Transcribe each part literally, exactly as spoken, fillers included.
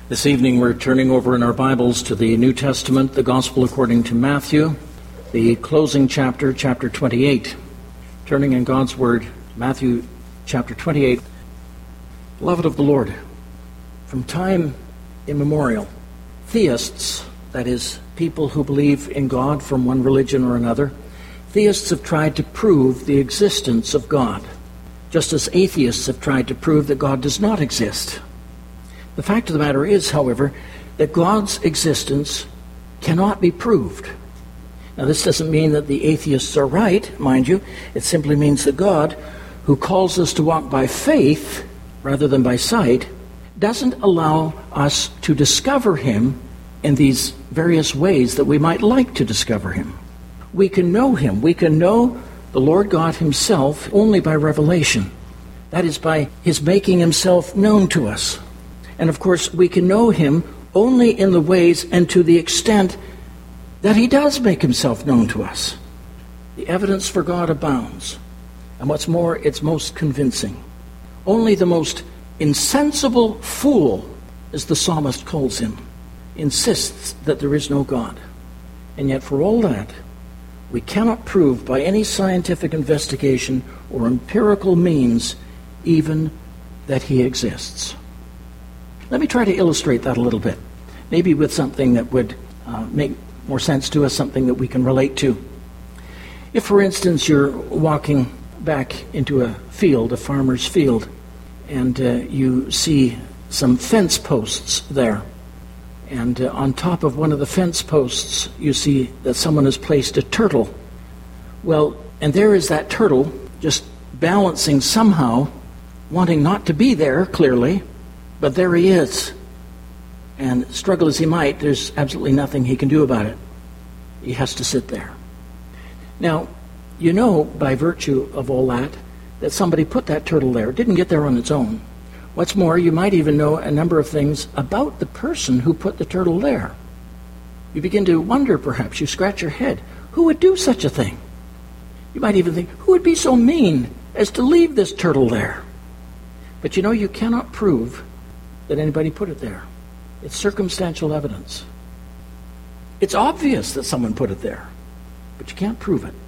This evening we're turning over in our Bibles to the New Testament, the Gospel according to Matthew, the closing chapter, chapter twenty-eight. Turning in God's Word, Matthew chapter twenty-eight. Beloved of the Lord, from time immemorial, theists, that is, people who believe in God from one religion or another, theists have tried to prove the existence of God, just as atheists have tried to prove that God does not exist. The fact of the matter is, however, that God's existence cannot be proved. Now, this doesn't mean that the atheists are right, mind you. It simply means that God, who calls us to walk by faith rather than by sight, doesn't allow us to discover Him in these various ways that we might like to discover Him. We can know Him. We can know the Lord God Himself only by revelation. That is, by His making Himself known to us. And of course, we can know Him only in the ways and to the extent that He does make Himself known to us. The evidence for God abounds. And what's more, it's most convincing. Only the most insensible fool, as the psalmist calls him, insists that there is no God. And yet for all that, we cannot prove by any scientific investigation or empirical means even that He exists. Let me try to illustrate that a little bit, maybe with something that would uh, make more sense to us, something that we can relate to. If, for instance, you're walking back into a field, a farmer's field, and uh, you see some fence posts there, and uh, on top of one of the fence posts, you see that someone has placed a turtle. Well, and there is that turtle just balancing somehow, wanting not to be there, clearly, but there he is. And struggle as he might, there's absolutely nothing he can do about it. He has to sit there. Now, you know by virtue of all that, that somebody put that turtle there. It didn't get there on its own. What's more, you might even know a number of things about the person who put the turtle there. You begin to wonder, perhaps, you scratch your head, who would do such a thing? You might even think, who would be so mean as to leave this turtle there? But you know, you cannot prove that anybody put it there. It's circumstantial evidence. It's obvious that someone put it there, but you can't prove it.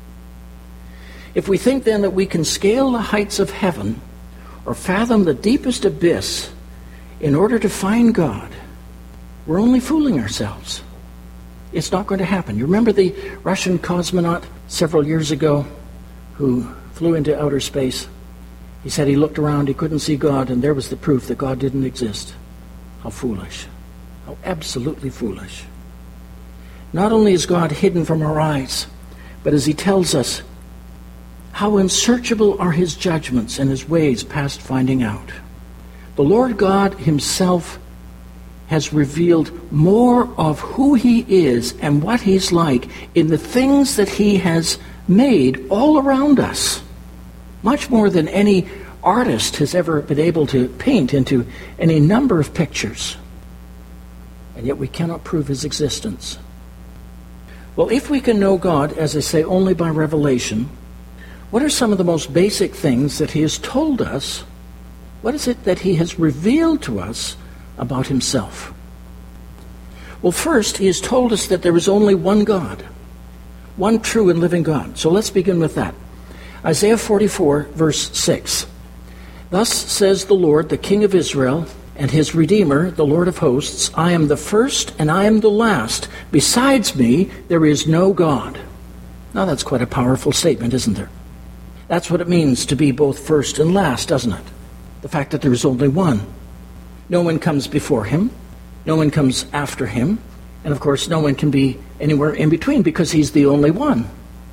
If we think then that we can scale the heights of heaven or fathom the deepest abyss in order to find God, we're only fooling ourselves. It's not going to happen. You remember the Russian cosmonaut several years ago who flew into outer space? He said he looked around, he couldn't see God, and there was the proof that God didn't exist. How foolish. How absolutely foolish. Not only is God hidden from our eyes, but as he tells us, how unsearchable are his judgments and his ways past finding out. The Lord God himself has revealed more of who he is and what he's like in the things that he has made all around us. Much more than any artist has ever been able to paint into any number of pictures. And yet we cannot prove his existence. Well, if we can know God, as I say, only by revelation, what are some of the most basic things that he has told us? What is it that he has revealed to us about himself? Well, first, he has told us that there is only one God, one true and living God. So let's begin with that. Isaiah forty-four, verse six. Thus says the Lord, the King of Israel, and his Redeemer, the Lord of hosts, I am the first and I am the last. Besides me, there is no God. Now that's quite a powerful statement, isn't there? That's what it means to be both first and last, doesn't it? The fact that there is only one. No one comes before him. No one comes after him. And of course, no one can be anywhere in between because he's the only one.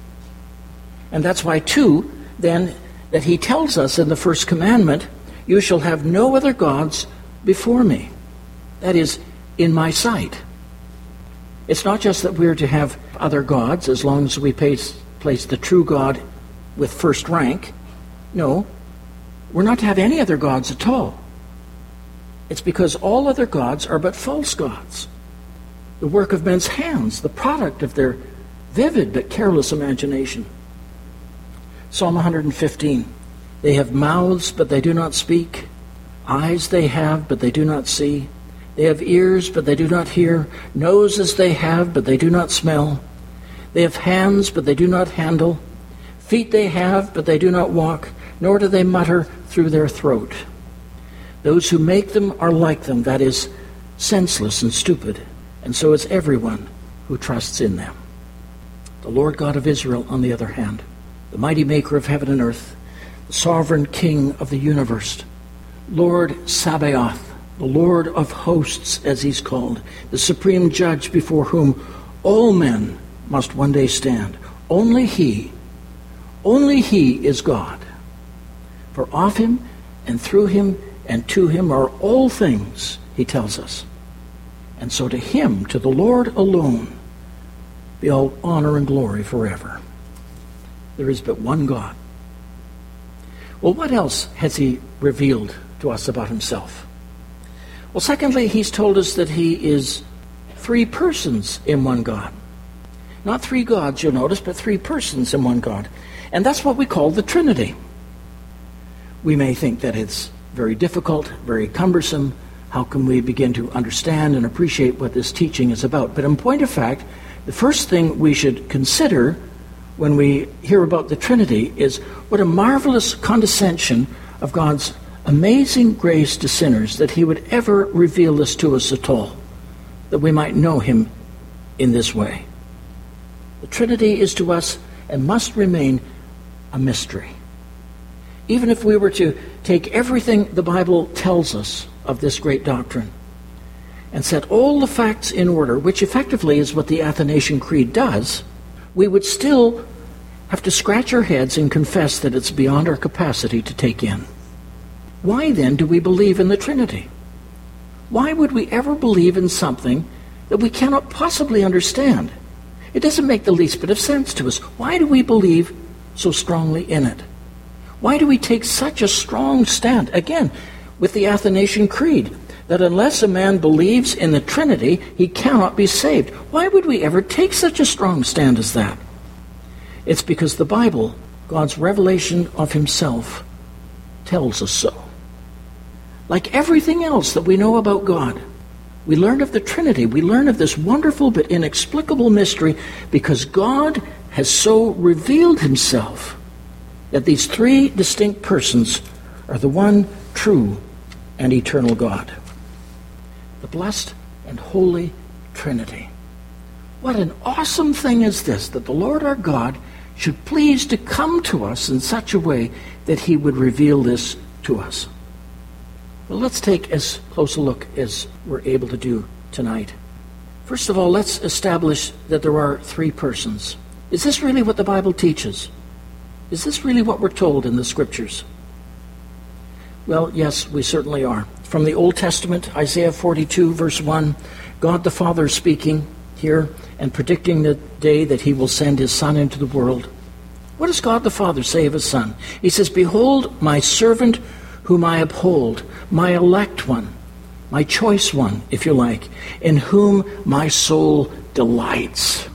And that's why, too, then, that he tells us in the first commandment, you shall have no other gods before me. That is, in my sight. It's not just that we're to have other gods as long as we place, place the true God with first rank. No, we're not to have any other gods at all. It's because all other gods are but false gods. The work of men's hands, the product of their vivid but careless imagination. Psalm one fifteen, they have mouths, but they do not speak. Eyes they have, but they do not see. They have ears, but they do not hear. Noses they have, but they do not smell. They have hands, but they do not handle. Feet they have, but they do not walk, nor do they mutter through their throat. Those who make them are like them, that is, senseless and stupid, and so is everyone who trusts in them. The Lord God of Israel, on the other hand, the mighty maker of heaven and earth, the sovereign King of the universe, Lord Sabaoth, the Lord of hosts, as he's called, the supreme judge before whom all men must one day stand. Only he, only he is God. For of him and through him and to him are all things, he tells us. And so to him, to the Lord alone, be all honor and glory forever. There is but one God. Well, what else has he revealed to us about himself? Well, secondly, he's told us that he is three persons in one God. Not three gods, you'll notice, but three persons in one God. And that's what we call the Trinity. We may think that it's very difficult, very cumbersome. How can we begin to understand and appreciate what this teaching is about? But in point of fact, the first thing we should consider when we hear about the Trinity is what a marvelous condescension of God's amazing grace to sinners that he would ever reveal this to us at all, that we might know him in this way. The Trinity is to us and must remain a mystery. Even if we were to take everything the Bible tells us of this great doctrine and set all the facts in order, which effectively is what the Athanasian Creed does, we would still have to scratch our heads and confess that it's beyond our capacity to take in. Why then do we believe in the Trinity? Why would we ever believe in something that we cannot possibly understand? It doesn't make the least bit of sense to us. Why do we believe so strongly in it? Why do we take such a strong stand, again, with the Athanasian Creed, that unless a man believes in the Trinity, he cannot be saved? Why would we ever take such a strong stand as that? It's because the Bible, God's revelation of himself, tells us so. Like everything else that we know about God, we learn of the Trinity. We learn of this wonderful but inexplicable mystery because God has so revealed himself that these three distinct persons are the one true and eternal God. The blessed and holy Trinity. What an awesome thing is this, that the Lord our God should please to come to us in such a way that he would reveal this to us. Well, let's take as close a look as we're able to do tonight. First of all, let's establish that there are three persons. Is this really what the Bible teaches? Is this really what we're told in the Scriptures? Well, yes, we certainly are. From the Old Testament, Isaiah forty-two, verse one, God the Father speaking here and predicting the day that he will send his Son into the world. What does God the Father say of his Son? He says, "Behold, my servant whom I uphold, my elect one, my choice one, if you like, in whom my soul delights."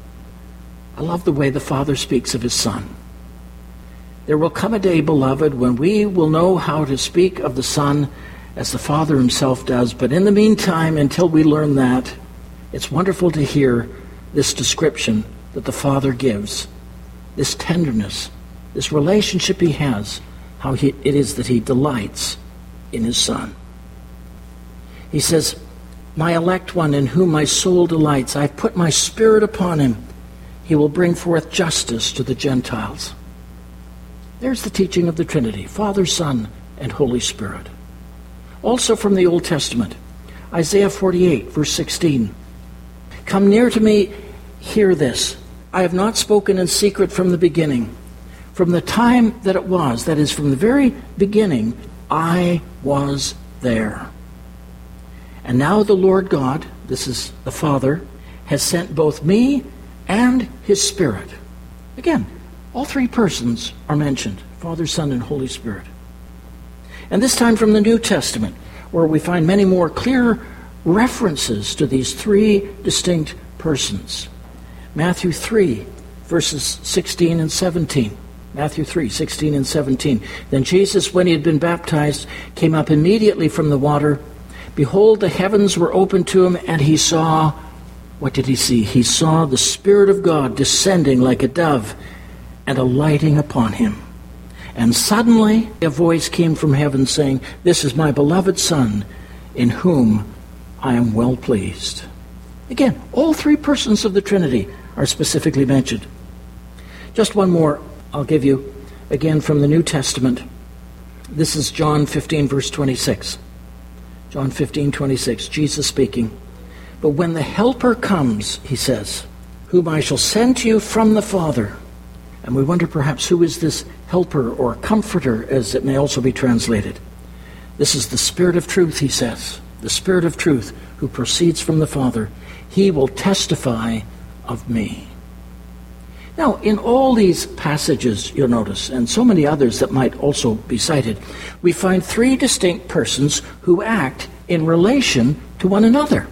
I love the way the Father speaks of his Son. There will come a day, beloved, when we will know how to speak of the Son as the Father himself does. But in the meantime, until we learn that, it's wonderful to hear this description that the Father gives, this tenderness, this relationship he has, how he, it is that he delights in his Son. He says, "My elect one in whom my soul delights, I've put my Spirit upon him. He will bring forth justice to the Gentiles." There's the teaching of the Trinity, Father, Son, and Holy Spirit. Also from the Old Testament, Isaiah forty-eight, verse sixteen. "Come near to me, hear this. I have not spoken in secret from the beginning. From the time that it was, that is, from the very beginning, I was there. And now the Lord God," this is the Father, "has sent both me and his Spirit." Again, all three persons are mentioned, Father, Son, and Holy Spirit. And this time from the New Testament, where we find many more clear references to these three distinct persons. Matthew three, verses sixteen and seventeen. Matthew three, sixteen and seventeen. "Then Jesus, when he had been baptized, came up immediately from the water. Behold, the heavens were opened to him, and he saw, what did he see? He saw the Spirit of God descending like a dove and alighting upon him. And suddenly a voice came from heaven saying, "This is my beloved Son, in whom I am well pleased." Again, all three persons of the Trinity are specifically mentioned. Just one more I'll give you, again from the New Testament. This is John fifteen, verse twenty-six. John fifteen, twenty-six, Jesus speaking. "But when the Helper comes," he says, "whom I shall send to you from the Father." And we wonder perhaps who is this helper or comforter, as it may also be translated. This is the Spirit of truth, he says. The Spirit of truth who proceeds from the Father. He will testify of me. Now, in all these passages, you'll notice, and so many others that might also be cited, we find three distinct persons who act in relation to one another.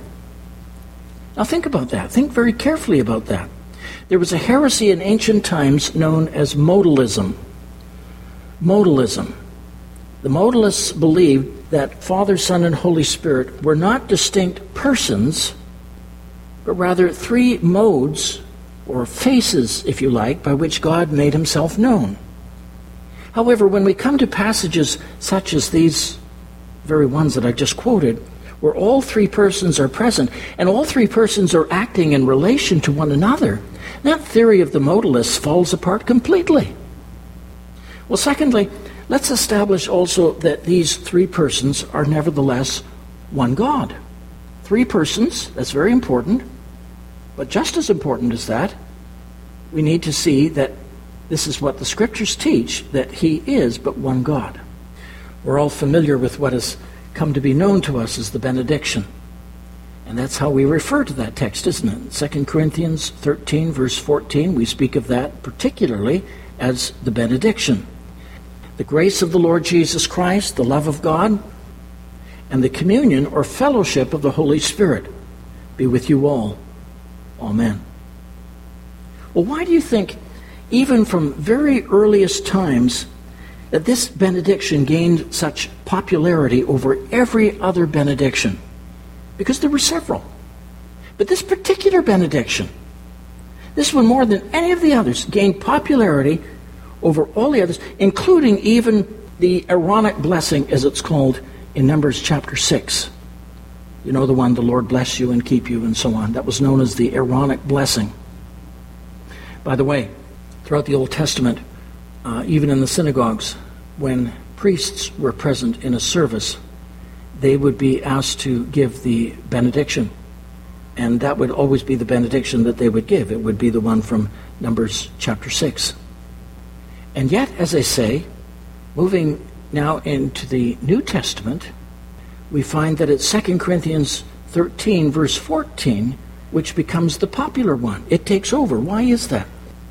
Now think about that. Think very carefully about that. There was a heresy in ancient times known as modalism. Modalism. The modalists believed that Father, Son, and Holy Spirit were not distinct persons, but rather three modes, or faces, if you like, by which God made himself known. However, when we come to passages such as these very ones that I just quoted, where all three persons are present, and all three persons are acting in relation to one another, that theory of the modalists falls apart completely. Well, secondly, let's establish also that these three persons are nevertheless one God. Three persons, that's very important. But just as important as that, we need to see that this is what the Scriptures teach, that he is but one God. We're all familiar with what has come to be known to us as the benediction. And that's how we refer to that text, isn't it? Second Corinthians thirteen, verse fourteen, we speak of that particularly as the benediction. The grace of the Lord Jesus Christ, the love of God, and the communion or fellowship of the Holy Spirit be with you all. Amen. Well, why do you think, even from very earliest times, that this benediction gained such popularity over every other benediction? Because there were several. But this particular benediction, this one more than any of the others, gained popularity over all the others, including even the Aaronic blessing, as it's called in Numbers chapter six. You know the one, the Lord bless you and keep you, and so on. That was known as the Aaronic blessing. By the way, throughout the Old Testament, uh, even in the synagogues, when priests were present in a service, they would be asked to give the benediction. And that would always be the benediction that they would give. It would be the one from Numbers chapter six. And yet, as I say, moving now into the New Testament, we find that it's Second Corinthians thirteen, verse fourteen, which becomes the popular one. It takes over. Why is that?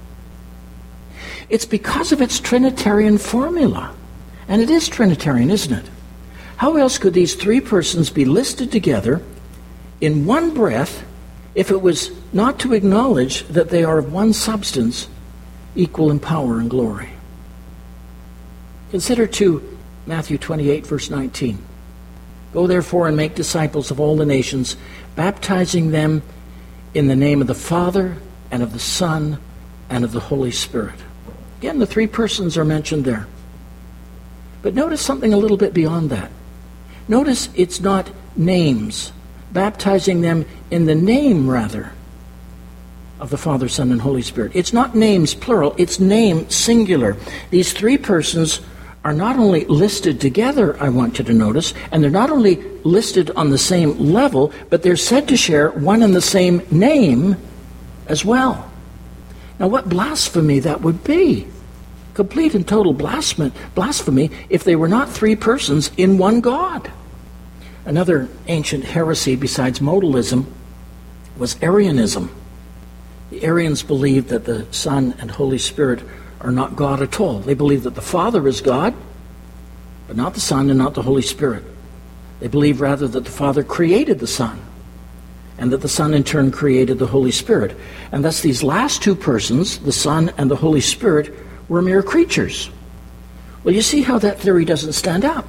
It's because of its Trinitarian formula. And it is Trinitarian, isn't it? How else could these three persons be listed together in one breath if it was not to acknowledge that they are of one substance, equal in power and glory? Consider too Matthew twenty-eight, verse nineteen. Go therefore and make disciples of all the nations, baptizing them in the name of the Father and of the Son and of the Holy Spirit. Again, the three persons are mentioned there. But notice something a little bit beyond that. Notice it's not names, baptizing them in the name, rather, of the Father, Son, and Holy Spirit. It's not names, plural, it's name, singular. These three persons are not only listed together, I want you to notice, and they're not only listed on the same level, but they're said to share one and the same name as well. Now, what blasphemy that would be. Complete and total blasphemy if they were not three persons in one God. Another ancient heresy besides modalism was Arianism. The Arians believed that the Son and Holy Spirit are not God at all. They believe that the Father is God, but not the Son and not the Holy Spirit. They believe rather that the Father created the Son, and that the Son in turn created the Holy Spirit. And thus these last two persons, the Son and the Holy Spirit, were mere creatures. Well, you see how that theory doesn't stand up.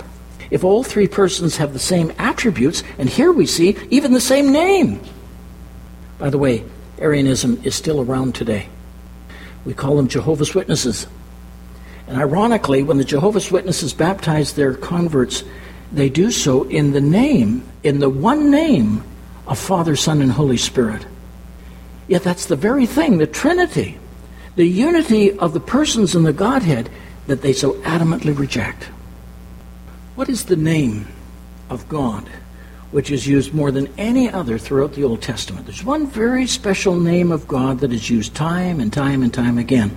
if all three persons have the same attributes, and here we see even the same name? By the way, Arianism is still around today. We call them Jehovah's Witnesses. And ironically, when the Jehovah's Witnesses baptize their converts, they do so in the name, in the one name of Father, Son, and Holy Spirit. Yet that's the very thing, the Trinity, the unity of the persons in the Godhead, that they so adamantly reject. What is the name of God which is used more than any other throughout the Old Testament? There's one very special name of God that is used time and time and time again.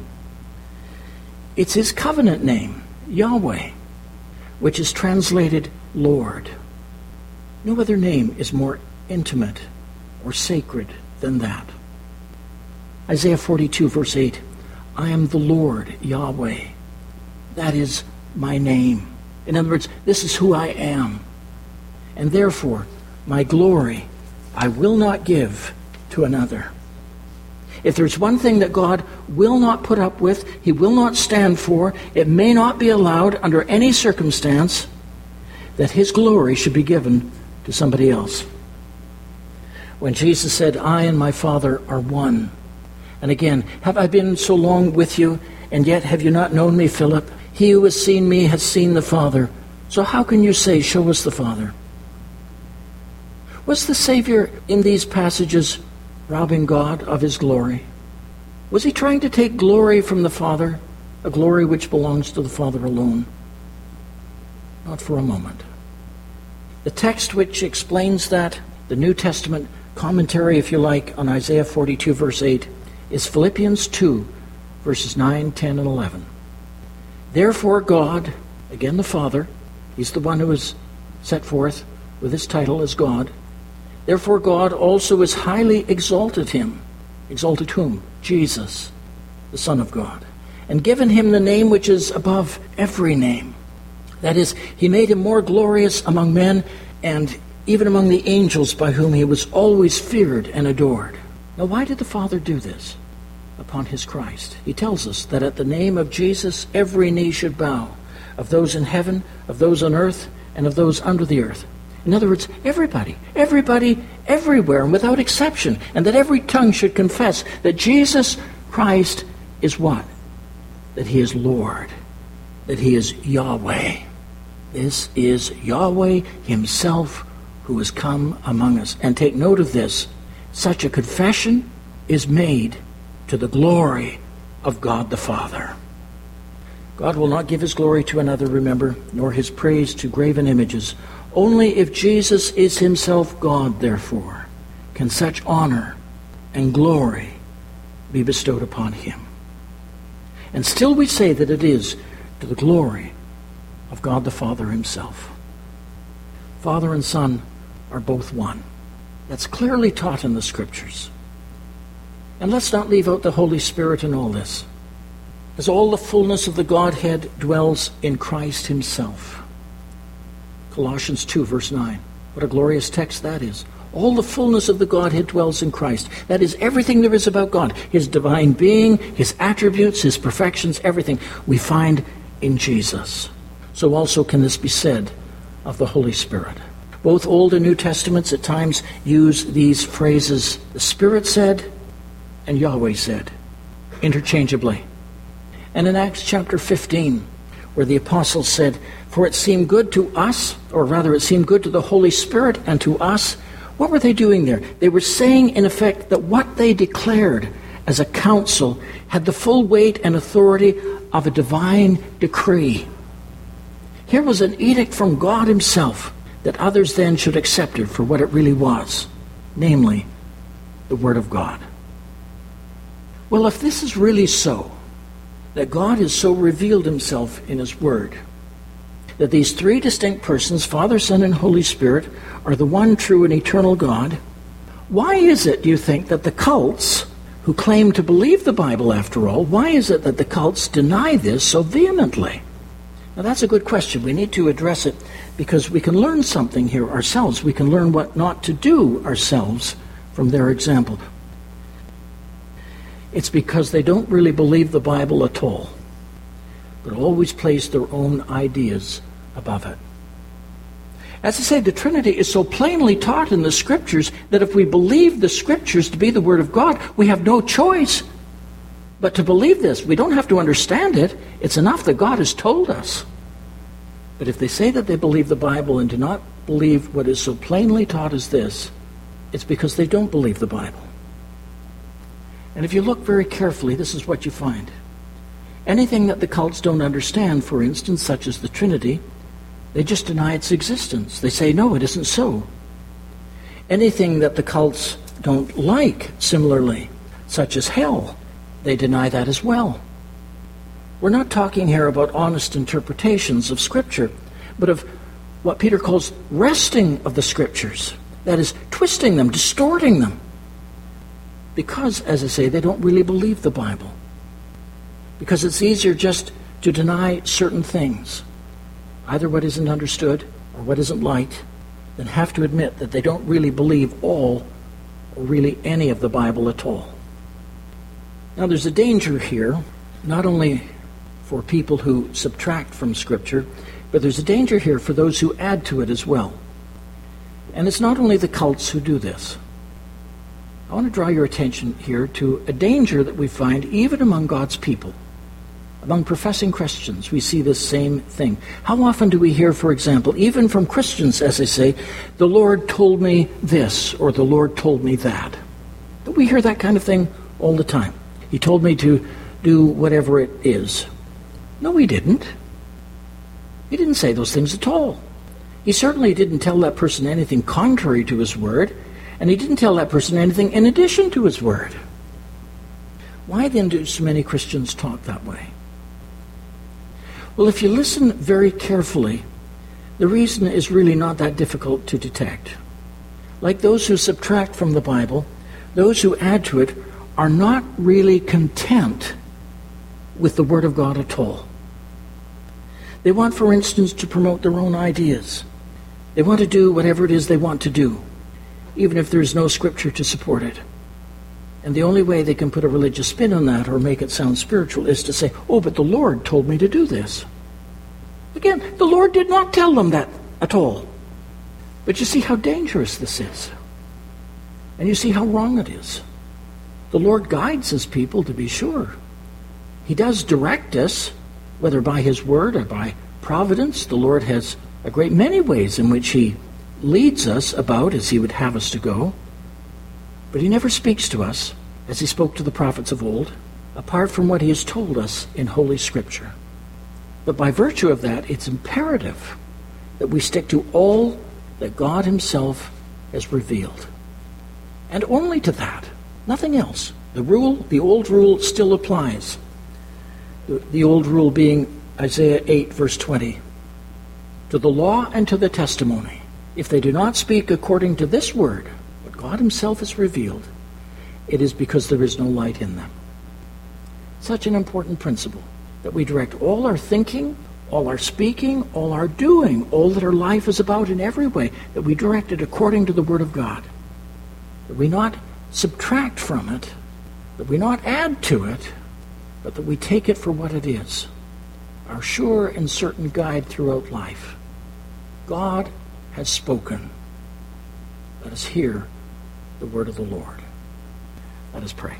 It's his covenant name, Yahweh, which is translated Lord. No other name is more intimate or sacred than that. Isaiah forty-two, verse eight, I am the Lord, Yahweh. That is my name. In other words, this is who I am. And therefore, my glory I will not give to another. If there's one thing that God will not put up with, he will not stand for, it may not be allowed under any circumstance that his glory should be given to somebody else. When Jesus said, I and my Father are one. And again, have I been so long with you, and yet have you not known me, Philip? He who has seen me has seen the Father. So how can you say, show us the Father? Was the Savior in these passages robbing God of his glory? Was he trying to take glory from the Father, a glory which belongs to the Father alone? Not for a moment. The text which explains that, the New Testament commentary, if you like, on Isaiah forty-two, verse eight, is Philippians two, verses nine, ten, and eleven. Therefore God, again the Father, he's the one who is set forth with his title as God. Therefore God also has highly exalted him. Exalted whom? Jesus, the Son of God. And given him the name which is above every name. That is, he made him more glorious among men and even among the angels, by whom he was always feared and adored. Now why did the Father do this upon his Christ? He tells us that at the name of Jesus every knee should bow, of those in heaven, of those on earth, and of those under the earth. In other words, everybody, everybody, everywhere, and without exception, and that every tongue should confess that Jesus Christ is what? That he is Lord, that he is Yahweh. This is Yahweh himself who has come among us. And take note of this, such a confession is made to the glory of God the Father. God will not give his glory to another, remember, nor his praise to graven images. Only if Jesus is himself God, therefore, can such honor and glory be bestowed upon him. And still we say that it is to the glory of God the Father himself. Father and Son are both one. That's clearly taught in the Scriptures. And let's not leave out the Holy Spirit in all this, as all the fullness of the Godhead dwells in Christ himself. Colossians two, verse nine. What a glorious text that is. All the fullness of the Godhead dwells in Christ. That is everything there is about God. His divine being, his attributes, his perfections, everything we find in Jesus. So also can this be said of the Holy Spirit. Both Old and New Testaments at times use these phrases, the Spirit said and Yahweh said, interchangeably. And in Acts chapter fifteen, where the apostles said, for it seemed good to us, or rather it seemed good to the Holy Spirit and to us. What were they doing there? They were saying, in effect, that what they declared as a council had the full weight and authority of a divine decree. Here was an edict from God himself that others then should accept it for what it really was, namely, the Word of God. Well, if this is really so, that God has so revealed himself in his Word, that these three distinct persons, Father, Son, and Holy Spirit, are the one true and eternal God, why is it, do you think, that the cults, who claim to believe the Bible after all, why is it that the cults deny this so vehemently? Now that's a good question. We need to address it because we can learn something here ourselves. We can learn what not to do ourselves from their example. It's because they don't really believe the Bible at all, but always place their own ideas above it. As I say, the Trinity is so plainly taught in the Scriptures that if we believe the Scriptures to be the Word of God, we have no choice but to believe this. We don't have to understand it. It's enough that God has told us. But if they say that they believe the Bible and do not believe what is so plainly taught as this, it's because they don't believe the Bible. And if you look very carefully, this is what you find. Anything that the cults don't understand, for instance, such as the Trinity, they just deny its existence. They say, no, it isn't so. Anything that the cults don't like, similarly, such as hell, they deny that as well. We're not talking here about honest interpretations of Scripture, but of what Peter calls wresting of the Scriptures. That is, twisting them, distorting them. Because, as I say, they don't really believe the Bible. Because it's easier just to deny certain things, either what isn't understood or what isn't liked, than have to admit that they don't really believe all or really any of the Bible at all. Now there's a danger here, not only for people who subtract from Scripture, but there's a danger here for those who add to it as well. And it's not only the cults who do this. I want to draw your attention here to a danger that we find even among God's people. Among professing Christians, we see this same thing. How often do we hear, for example, even from Christians, as they say, the Lord told me this, or the Lord told me that? But we hear that kind of thing all the time. He told me to do whatever it is. No, he didn't. He didn't say those things at all. He certainly didn't tell that person anything contrary to his word, and he didn't tell that person anything in addition to his word. Why then do so many Christians talk that way? Well, if you listen very carefully, the reason is really not that difficult to detect. Like those who subtract from the Bible, those who add to it are not really content with the Word of God at all. They want, for instance, to promote their own ideas. They want to do whatever it is they want to do, even if there's no Scripture to support it. And the only way they can put a religious spin on that or make it sound spiritual is to say, oh, but the Lord told me to do this. Again, the Lord did not tell them that at all. But you see how dangerous this is. And you see how wrong it is. The Lord guides His people, to be sure. He does direct us, whether by His word or by providence. The Lord has a great many ways in which He leads us about as He would have us to go. But He never speaks to us, as He spoke to the prophets of old, apart from what He has told us in Holy Scripture. But by virtue of that, it's imperative that we stick to all that God Himself has revealed. And only to that, nothing else. The rule, the old rule, still applies. The, the old rule being Isaiah eight, verse twenty. To the law and to the testimony, if they do not speak according to this word, God Himself has revealed, it is because there is no light in them. Such an important principle, that we direct all our thinking, all our speaking, all our doing, all that our life is about in every way, that we direct it according to the Word of God. That we not subtract from it, that we not add to it, but that we take it for what it is, our sure and certain guide throughout life. God has spoken. Let us hear the word of the Lord. Let us pray.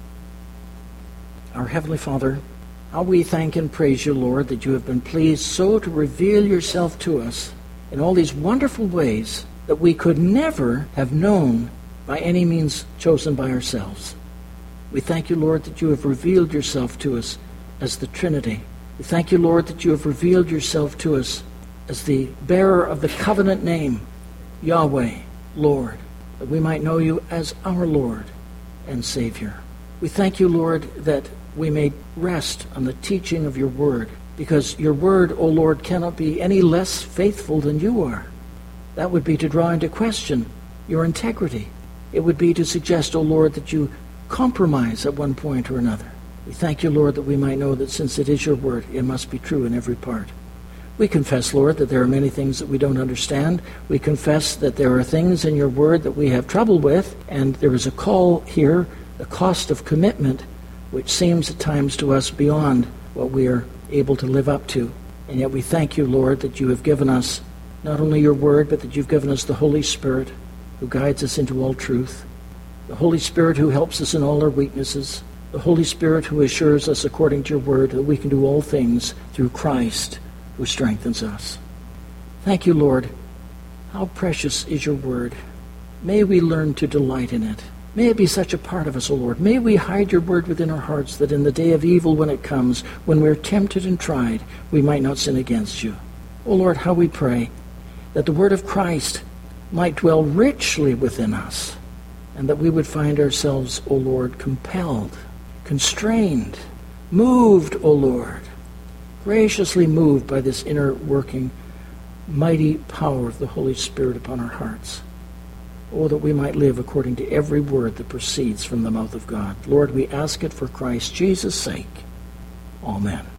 Our Heavenly Father, how we thank and praise You, Lord, that You have been pleased so to reveal Yourself to us in all these wonderful ways that we could never have known by any means chosen by ourselves. We thank You, Lord, that You have revealed Yourself to us as the Trinity. We thank You, Lord, that You have revealed Yourself to us as the bearer of the covenant name, Yahweh, Lord, that we might know You as our Lord and Savior. We thank You, Lord, that we may rest on the teaching of Your word, because Your word, O Lord, cannot be any less faithful than You are. That would be to draw into question Your integrity. It would be to suggest, O Lord, that You compromise at one point or another. We thank You, Lord, that we might know that since it is Your word, it must be true in every part. We confess, Lord, that there are many things that we don't understand. We confess that there are things in Your word that we have trouble with, and there is a call here, the cost of commitment, which seems at times to us beyond what we are able to live up to. And yet we thank You, Lord, that You have given us not only your word, but that you've given us the Holy Spirit who guides us into all truth, the Holy Spirit who helps us in all our weaknesses, the Holy Spirit who assures us according to your word that we can do all things through Christ who strengthens us. Thank you, Lord. How precious is your word. May we learn to delight in it. May it be such a part of us, O Lord. May we hide your word within our hearts, that in the day of evil when it comes, when we're tempted and tried, we might not sin against you. O Lord, how we pray that the word of Christ might dwell richly within us, and that we would find ourselves, O Lord, compelled, constrained, moved, O Lord, graciously moved by this inner working, mighty power of the Holy Spirit upon our hearts. Oh, that we might live according to every word that proceeds from the mouth of God. Lord, we ask it for Christ Jesus' sake. Amen.